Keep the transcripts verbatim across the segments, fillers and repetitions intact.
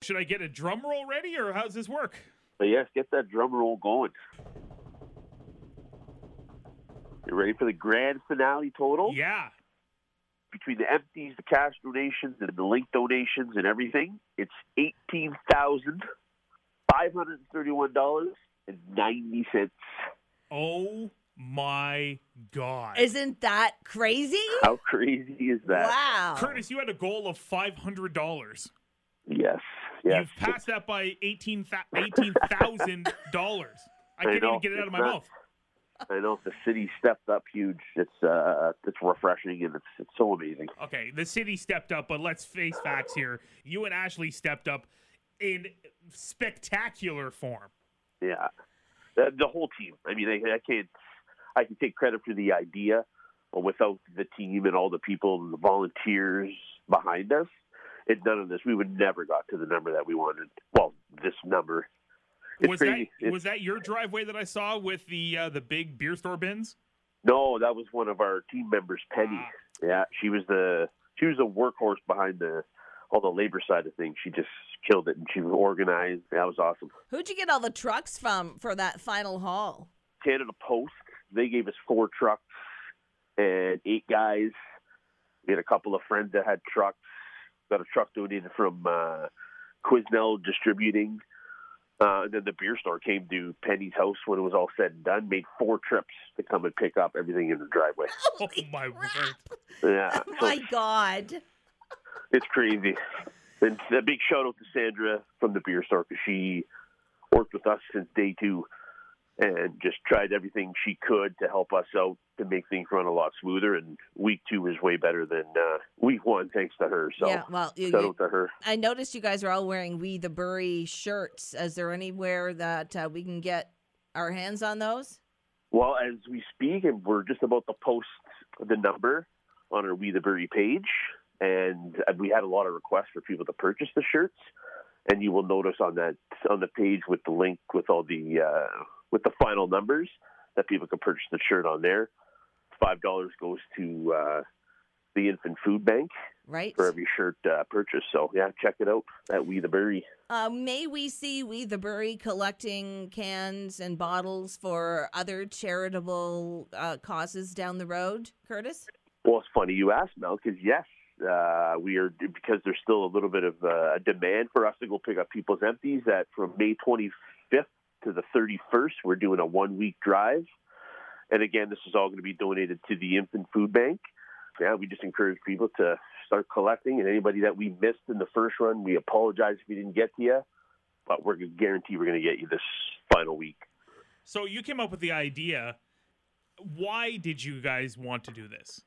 Should I get a drum roll ready, or how's this work? But yes, get that drum roll going. You ready for the grand finale total? Yeah. Between the empties, the cash donations, and the link donations and everything, it's eighteen thousand five hundred thirty-one dollars and ninety cents. Oh, my God. Isn't that crazy? How crazy is that? Wow. Curtis, you had a goal of five hundred dollars. Yes. Yes. You've passed that by eighteen thousand dollars. I can't I know. even get it out of my It's not- mouth. I know the city stepped up huge. It's uh, it's refreshing and it's it's so amazing. Okay, the city stepped up, but let's face facts here. You and Ashley stepped up in spectacular form. Yeah, the, the whole team. I mean, I, I can't. I can take credit for the idea, but without the team and all the people and the volunteers behind us, and none of this, we would never got to the number that we wanted. Well, this number. It's Was crazy. that was that your driveway that I saw with the uh, the big beer store bins? No, that was one of our team members, Penny. Ah. Yeah, she was the she was the workhorse behind the all the labor side of things. She just killed it, and she was organized. That was awesome. Who'd you get all the trucks from for that final haul? Canada Post, they gave us four trucks and eight guys. We had a couple of friends that had trucks. Got a truck donated from uh, Quizznell Distributing. Uh, and then the beer store came to Penny's house when it was all said and done, made four trips to come and pick up everything in the driveway. Oh my word! Yeah. Oh so my God. it's crazy. And a big shout out to Sandra from the beer store because she worked with us since day two and just tried everything she could to help us out to make things run a lot smoother. And week two was way better than uh, week one, thanks to her. So Yeah, well, you- shout you- out to her. I noticed you guys are all wearing We the Bury shirts. Is there anywhere that uh, we can get our hands on those? Well, as we speak, and we're just about to post the number on our We the Bury page, and we had a lot of requests for people to purchase the shirts. And you will notice on that on the page with the link with all the uh, with the final numbers that people can purchase the shirt on there. Five dollars goes to uh, the Infant Food Bank Right. for every shirt uh, purchase. So yeah, check it out at We the Bury. Uh, may we see We the Bury collecting cans and bottles for other charitable uh, causes down the road, Curtis? Well, it's funny you asked, Mel, because yes, uh, we are because there's still a little bit of uh, a demand for us to go pick up people's empties. That from May twenty-fifth to the thirty-first, we're doing a one-week drive. And again, this is all going to be donated to the Infant Food Bank. Yeah, we just encourage people to start collecting. And anybody that we missed in the first run, we apologize if we didn't get to you. But we're going to guarantee we're going to get you this final week. So you came up with the idea. Why did you guys want to do this?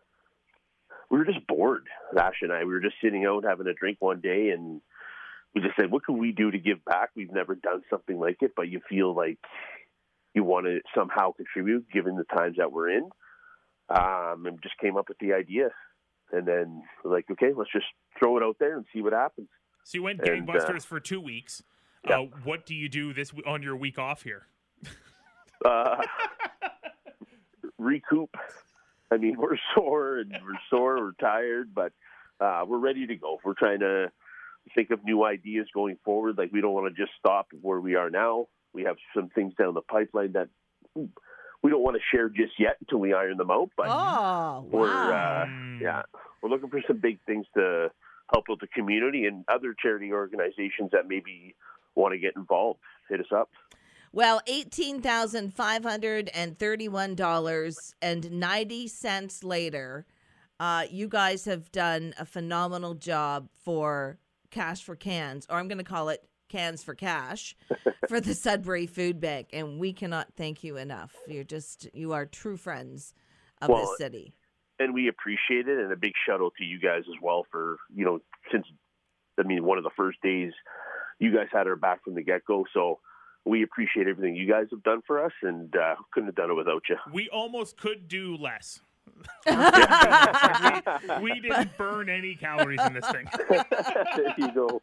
We were just bored, Ash and I. We were just sitting out having a drink one day, and we just said, what can we do to give back? We've never done something like it, but you feel like you want to somehow contribute given the times that we're in. Um, and just came up with the idea. And then we're like, okay, let's just throw it out there and see what happens. So you went And, uh, gangbusters for two weeks. yeah. Uh, what do you do this on your week off here? Uh, recoup. I mean, we're sore and we're sore, we're tired, but uh, we're ready to go. We're trying to think of new ideas going forward. Like, we don't want to just stop where we are now. We have some things down the pipeline that we don't want to share just yet until we iron them out. But Oh, we're, wow. uh, Mm. yeah, we're looking for some big things to help out the community and other charity organizations that maybe want to get involved. Hit us up. Well, eighteen thousand five hundred thirty-one dollars and ninety cents later, uh, you guys have done a phenomenal job for Cash for Cans, or I'm going to call it Cans for Cash, for the Sudbury Food Bank. And we cannot thank you enough. You're just, you are true friends of Well, this city. And we appreciate it, and a big shout out to you guys as well for, you know, since, I mean, one of the first days, you guys had our back from the get-go, so we appreciate everything you guys have done for us, and uh, couldn't have done it without you. We almost could do less. we, we didn't burn any calories in this thing. There you go.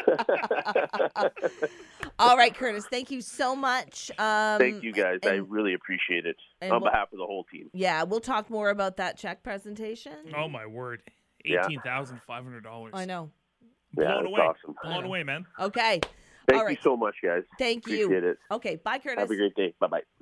All right, Curtis, thank you so much. Um, Thank you guys. I and- really appreciate it and on we'll- behalf of the whole team. Yeah, we'll talk more about that check presentation. Oh my word. Yeah. eighteen thousand five hundred dollars. I know. Yeah, Blown that's away. awesome. Blown away, man. Okay. Thank All right. you so much, guys. Thank Appreciate you. it. Okay. Bye, Curtis. Have a great day. Bye bye.